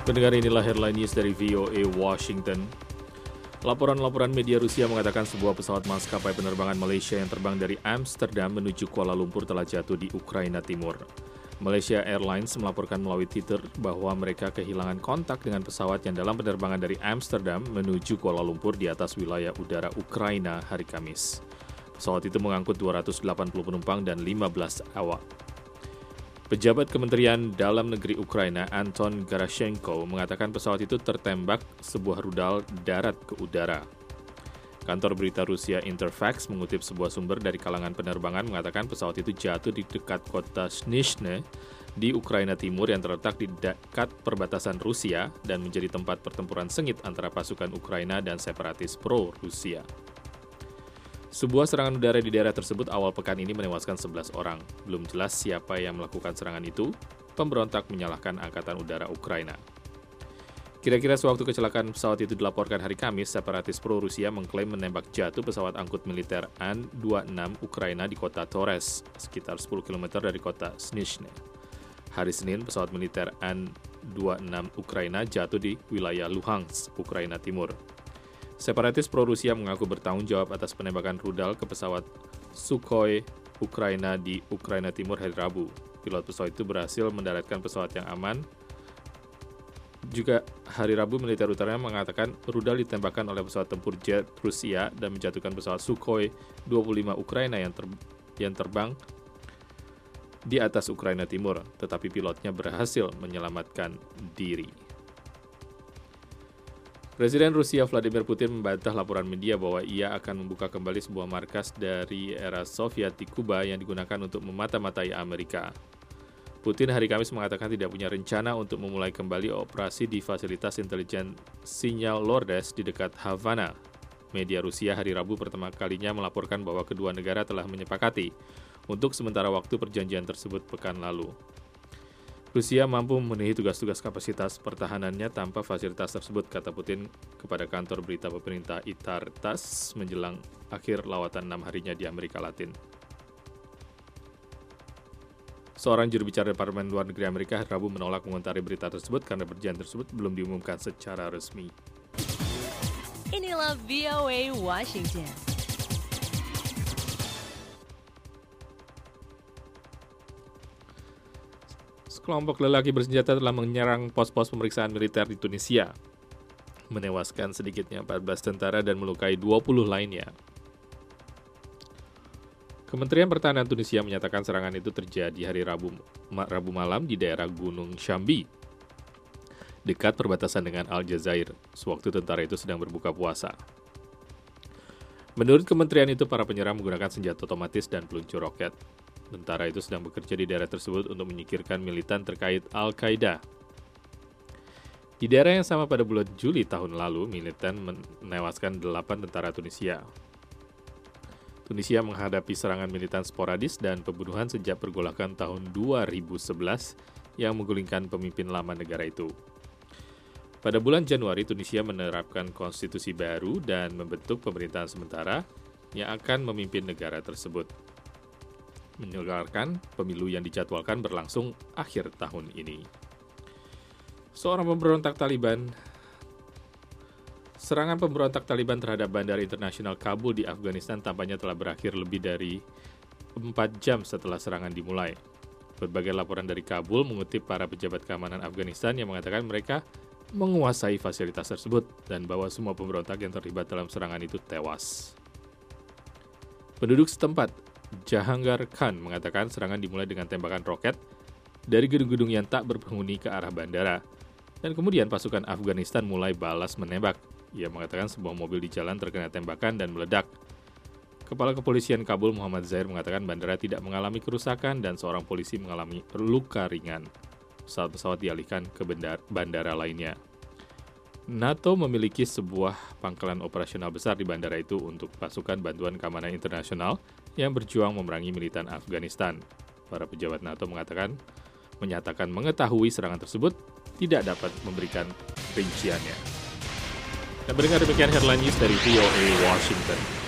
Pendengar, inilah headline news dari VOA Washington. Laporan media Rusia mengatakan sebuah pesawat maskapai penerbangan Malaysia yang terbang dari Amsterdam menuju Kuala Lumpur telah jatuh di Ukraina Timur. Malaysia Airlines melaporkan melalui Twitter bahwa mereka kehilangan kontak dengan pesawat yang dalam penerbangan dari Amsterdam menuju Kuala Lumpur di atas wilayah udara Ukraina hari Kamis. Pesawat itu mengangkut 280 penumpang dan 15 awak. Pejabat Kementerian Dalam Negeri Ukraina, Anton Garashenko, mengatakan pesawat itu tertembak sebuah rudal darat ke udara. Kantor berita Rusia Interfax mengutip sebuah sumber dari kalangan penerbangan mengatakan pesawat itu jatuh di dekat kota Snizhne di Ukraina Timur yang terletak di dekat perbatasan Rusia dan menjadi tempat pertempuran sengit antara pasukan Ukraina dan separatis pro-Rusia. Sebuah serangan udara di daerah tersebut awal pekan ini menewaskan 11 orang. Belum jelas siapa yang melakukan serangan itu. Pemberontak menyalahkan Angkatan Udara Ukraina. Kira-kira sewaktu kecelakaan pesawat itu dilaporkan hari Kamis, separatis pro-Rusia mengklaim menembak jatuh pesawat angkut militer An-26 Ukraina di kota Torres, sekitar 10 km dari kota Snizhne. Hari Senin, pesawat militer An-26 Ukraina jatuh di wilayah Luhansk, Ukraina Timur. Separatis pro-Rusia mengaku bertanggung jawab atas penembakan rudal ke pesawat Sukhoi Ukraina di Ukraina Timur hari Rabu. Pilot pesawat itu berhasil mendaratkan pesawat yang aman. Juga hari Rabu, militer utara mengatakan rudal ditembakkan oleh pesawat tempur jet Rusia dan menjatuhkan pesawat Sukhoi 25 Ukraina yang terbang di atas Ukraina Timur, tetapi pilotnya berhasil menyelamatkan diri. Presiden Rusia Vladimir Putin membantah laporan media bahwa ia akan membuka kembali sebuah markas dari era Soviet di Kuba yang digunakan untuk memata-matai Amerika. Putin hari Kamis mengatakan tidak punya rencana untuk memulai kembali operasi di fasilitas intelijen Sinyal Lordes di dekat Havana. Media Rusia hari Rabu pertama kalinya melaporkan bahwa kedua negara telah menyepakati untuk sementara waktu perjanjian tersebut pekan lalu. Rusia mampu memenuhi tugas-tugas kapasitas pertahanannya tanpa fasilitas tersebut, kata Putin kepada kantor berita pemerintah ITAR-TASS menjelang akhir lawatan 6 harinya di Amerika Latin. Seorang juru bicara Departemen Luar Negeri Amerika hari Rabu menolak mengomentari berita tersebut karena perjanjian tersebut belum diumumkan secara resmi. Inilah VOA Washington. Sekelompok lelaki bersenjata telah menyerang pos-pos pemeriksaan militer di Tunisia, menewaskan sedikitnya 14 tentara dan melukai 20 lainnya. Kementerian Pertahanan Tunisia menyatakan serangan itu terjadi hari Rabu malam di daerah Gunung Shambi, dekat perbatasan dengan Aljazair, sewaktu tentara itu sedang berbuka puasa. Menurut kementerian itu, para penyerang menggunakan senjata otomatis dan peluncur roket. Tentara itu sedang bekerja di daerah tersebut untuk menyingkirkan militan terkait Al-Qaeda. Di daerah yang sama pada bulan Juli tahun lalu, militan menewaskan 8 tentara Tunisia. Tunisia menghadapi serangan militan sporadis dan pembunuhan sejak pergolakan tahun 2011 yang menggulingkan pemimpin lama negara itu. Pada bulan Januari, Tunisia menerapkan konstitusi baru dan membentuk pemerintahan sementara yang akan memimpin negara tersebut. Menyelenggarakan pemilu yang dijadwalkan berlangsung akhir tahun ini. Serangan pemberontak Taliban terhadap Bandara Internasional Kabul di Afghanistan tampaknya telah berakhir lebih dari 4 jam setelah serangan dimulai. Berbagai laporan dari Kabul mengutip para pejabat keamanan Afghanistan yang mengatakan mereka menguasai fasilitas tersebut dan bahwa semua pemberontak yang terlibat dalam serangan itu tewas. Penduduk setempat, Jahangir Khan, mengatakan serangan dimulai dengan tembakan roket dari gedung-gedung yang tak berpenghuni ke arah bandara, dan kemudian pasukan Afghanistan mulai balas menembak. Ia mengatakan sebuah mobil di jalan terkena tembakan dan meledak. Kepala Kepolisian Kabul Muhammad Zahir mengatakan bandara tidak mengalami kerusakan dan seorang polisi mengalami luka ringan. Pesawat dialihkan ke bandara lainnya. NATO memiliki sebuah pangkalan operasional besar di bandara itu untuk pasukan bantuan keamanan internasional yang berjuang memerangi militan Afghanistan. Para pejabat NATO menyatakan mengetahui serangan tersebut, tidak dapat memberikan rinciannya. Dan berikut demikian headline news dari VOA Washington.